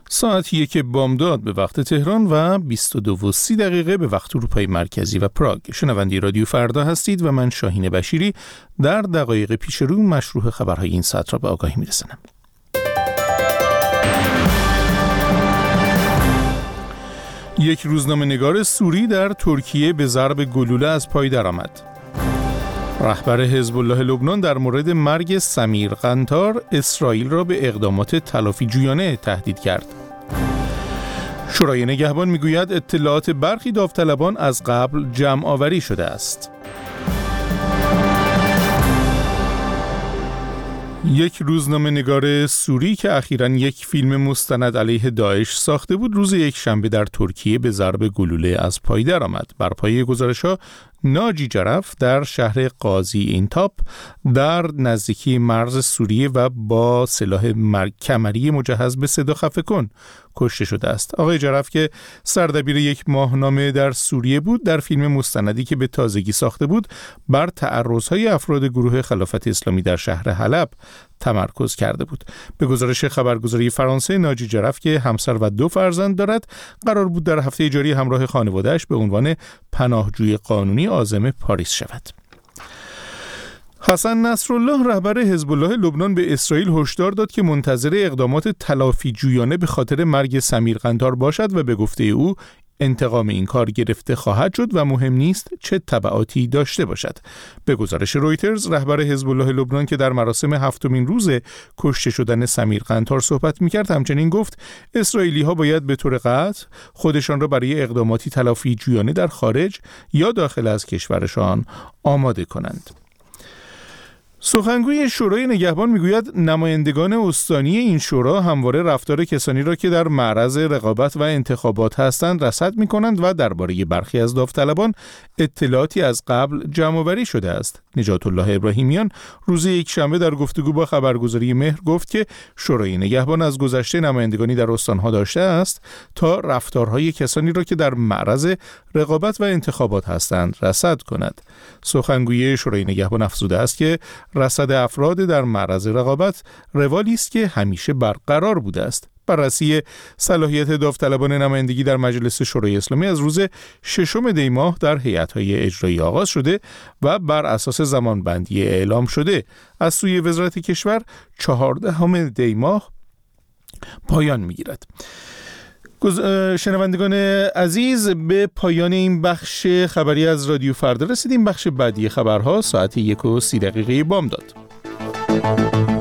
ساعت 1 بامداد به وقت تهران و 22:30 به وقت اروپای مرکزی و پراگ. شنونده رادیو فردا هستید و من شاهین بشیری در دقایق پیش رو مشروع خبرهای این ساعت را به آگاهی میرسانم. یک روزنامه‌نگار سوری در ترکیه به ضرب گلوله از پای درآمد. رهبر حزب الله لبنان در مورد مرگ سمیر قنطار اسرائیل را به اقدامات تلافی جویانه تهدید کرد. شورای نگهبان میگوید اطلاعات برخی داوطلبان از قبل جمع آوری شده است. یک روزنامه‌نگار سوری که اخیراً یک فیلم مستند علیه داعش ساخته بود، روز یک شنبه در ترکیه به ضرب گلوله از پای درآمد. بر پایه گزارش‌ها ناجی جرف در شهر قاضی اینتاپ در نزدیکی مرز سوریه و با سلاح کمری مجهز به صدا خفه کن کشته شده است. آقای جرف که سردبیر یک ماهنامه در سوریه بود، در فیلم مستندی که به تازگی ساخته بود بر تعرض‌های افراد گروه خلافت اسلامی در شهر حلب تمرکز کرده بود. به گزارش خبرگزاری فرانسه، ناجی جرف که همسر و 2 فرزند دارد، قرار بود در هفته جاری همراه خانواده‌اش به عنوان پناهجوی قانونی عازم پاریس شود. حسن نصرالله رهبر حزب الله لبنان به اسرائیل هشدار داد که منتظر اقدامات تلافی جویانه به خاطر مرگ سمیر قنطار باشد و به گفته او انتقام این کار گرفته خواهد شد و مهم نیست چه تبعاتی داشته باشد. به گزارش رویترز، رهبر حزب الله لبنان که در مراسم 7مین روز کشته شدن سمیر قنطار صحبت می‌کرد همچنین گفت اسرائیلی‌ها باید به طور قطع خودشان را برای اقداماتی تلافی جویانه در خارج یا داخل از کشورشان آماده کنند. سخنگوی شورای نگهبان میگوید نمایندگان استانی این شورا همواره رفتار کسانی را که در معرض رقابت و انتخابات هستند رصد می‌کنند و درباره برخی از داوطلبان اطلاعاتی از قبل جمع‌آوری شده است. نجات الله ابراهیمیان روز یکشنبه در گفتگو با خبرگزاری مهر گفت که شورای نگهبان از گذشته نمایندگانی در استان‌ها داشته است تا رفتارهای کسانی را که در معرض رقابت و انتخابات هستند رصد کند. سخنگوی شورای نگهبان افزوده است که رصد افراد در معرض رقابت روالی است که همیشه برقرار بوده است. بررسی صلاحیت داوطلبان نمایندگی در مجلس شورای اسلامی از روز 6 دی ماه در هیئت‌های اجرایی آغاز شده و بر اساس زمانبندی اعلام شده از سوی وزارت کشور 14 دی ماه پایان می‌گیرد. شنوندگان عزیز، به پایان این بخش خبری از رادیو فردا رسیدیم. بخش بعدی خبرها ساعت 1:30 بامداد.